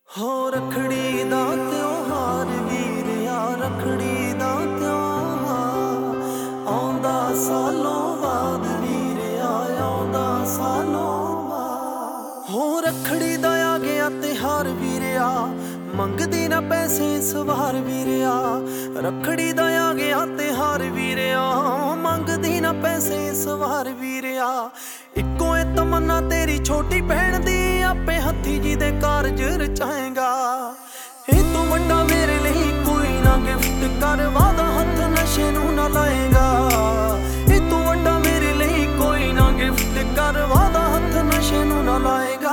ਹੋ ਰੱਖੜੀ ਦਾ ਤਿਉਹਾਰ ਵੀਰਿਆ, ਰੱਖੜੀ ਦਾ ਤਿਉਹਾਰ ਆਉਂਦਾ ਸਾਲੋਂ ਬਾਅਦ ਵੀਰਿਆ, ਆਉਂਦਾ ਸਾਲੋਂ ਬਾਅਦ। ਹੋ ਰੱਖੜੀ ਦਾ ਆ ਗਿਆ ਤਿਉਹਾਰ ਵੀਰਿਆ, ਮੰਗਦੀ ਨਾ ਪੈਸੇ ਇਸ ਵਾਰ ਵੀਰਿਆ। ਰੱਖੜੀ ਦਾ ਆ ਗਿਆ ਤਿਉਹਾਰ ਵੀਰਿਆ, ਮੰਗਦੀ ਨਾ ਪੈਸੇ ਇਸ ਵਾਰ ਵੀਰਿਆ। ਇੱਕੋ ਏ ਤਮੰਨਾ ਤੇਰੀ ਛੋਟੀ ਭੈਣ ਦੀ, ਆਪੇ ਹੱਥੀ ਜੀ ਦੇ ਕਾਰਜ ਰਚਾਏਗਾ। ਇਹ ਤੋਂ ਵੱਡਾ ਮੇਰੇ ਲਈ ਕੋਈ ਨਾ ਗਿਫਟ ਕਰ, ਵਾਦਾ ਹੱਥ ਨਸ਼ੇ ਨੂੰ ਨਾ ਲਾਏਗਾ। ਇਹ ਤੋਂ ਵੱਡਾ ਮੇਰੇ ਲਈ ਕੋਈ ਨਾ ਗਿਫਟ ਕਰ, ਵਾਦਾ ਹੱਥ ਨਸ਼ੇ ਨੂੰ ਨਾ ਲਾਏਗਾ।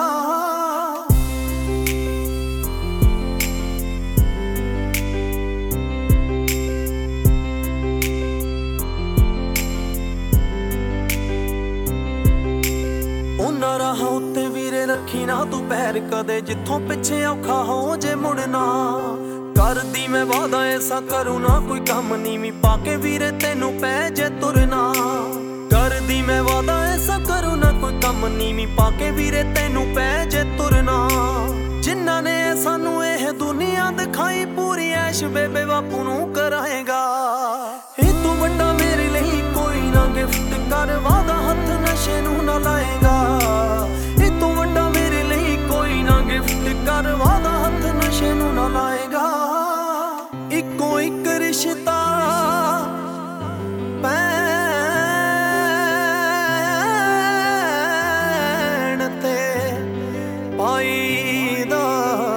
ਉਹਨਾਂ ਰਾਹਾਂ ਉੱਤੇ ਵੀਰੇ ਰੱਖੀ ਨਾ ਤੂੰ ਪੈਰ ਕਦੇ, ਜਿੱਥੋਂ ਪਿੱਛੇ ਔਖਾ ਹੋ ਜੇ ਮੁੜਨਾ। ਕਰਦੀ ਮੈਂ ਵਾਦਾ ਐਸਾ ਕਰੂ ਨਾ ਕੋਈ ਕੰਮ ਨੀਵੀਂ ਪਾ ਕੇ ਵੀਰੇ ਤੈਨੂੰ ਪੈ ਜੇ ਤੁਰਨਾ। ਕਰਦੀ ਮੈਂ ਵਾਦਾ ਐਸਾ ਕਰੂ ਨਾ ਕੋਈ ਕੰਮ ਨੀਵੀਂ ਪਾ ਕੇ ਵੀਰੇ ਤੈਨੂੰ ਪੈ ਜੇ ਤੁਰਨਾ। ਜਿਨ੍ਹਾਂ ਨੇ ਸਾਨੂੰ ਇਹ ਦੁਨੀਆ ਦਿਖਾਈ, ਪੂਰੀ ਐਸ਼ ਬੇਬੇ ਬਾਪੂ ਨੂੰ ਕਰਾਏਗਾ। ਇਹ ਤੋਂ ਵੱਡਾ ਮੇਰੇ ਲਈ ਕੋਈ ਨਾ ਗਿਫਟ ਕਰ, ਵਾਦਾ ਹੱਥ ਨਸ਼ੇ ਨੂੰ ਨਾ ਲਾਏਗਾ। ਇਹ ਤੋਂ ਵੱਡਾ ਮੇਰੇ ਲਈ ਕੋਈ ਨਾ ਗਿਫਟ ਕਰ, ਵਾਦਾ ਹੱਥ ਨਸ਼ੇ ਨੂੰ ਨਾ ਲਾਏਗਾ। ਇੱਕੋ ਇੱਕ ਰਿਸ਼ਤਾ ਭੈਣ ਤੇ ਭਾਈ ਦਾ,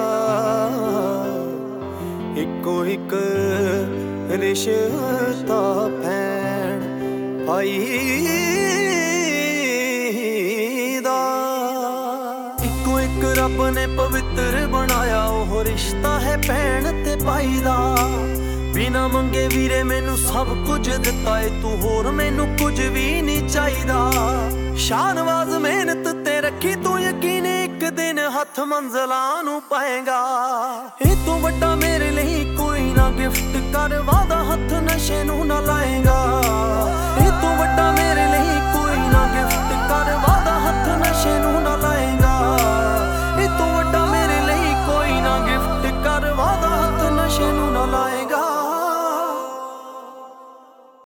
ਇੱਕੋ ਇੱਕ ਰਿਸ਼ਤਾ ਭੈਣ ਭਾਈ ਦਾ। ਇੱਕੋ ਇੱਕ ਰੱਬ ਨੇ ਪਵਿੱਤਰ ਬਣਾਇਆ, ਉਹ ਰਿਸ਼ਤਾ ਹੈ ਭੈਣ ਤੇ ਭਾਈ ਦਾ। ਬਿਨਾ ਮੰਗੇ ਵੀਰੇ ਮੈਨੂੰ ਸਭ ਕੁਝ ਦਿੱਤਾ ਏ ਤੂੰ, ਹੋਰ ਮੈਨੂੰ ਕੁਝ ਵੀ ਨਹੀਂ ਚਾਹੀਦਾ। ਸ਼ਾਨਵਾਜ਼ ਮਿਹਨਤ ਤੇ ਰੱਖੀ ਤੂੰ ਯਕੀਨ, ਇੱਕ ਦਿਨ ਹੱਥ ਮੰਜ਼ਲਾਂ ਨੂੰ ਪਾਏਗਾ। ਇਹ ਤੋਂ ਵੱਡਾ ਮੇਰੇ ਲਈ ਕੋਈ ਨਾ ਗਿਫਟ ਕਰ, ਵਾਦਾ ਹੱਥ ਨਸ਼ੇ ਨੂੰ ਨਾ ਲਾਏਗਾ।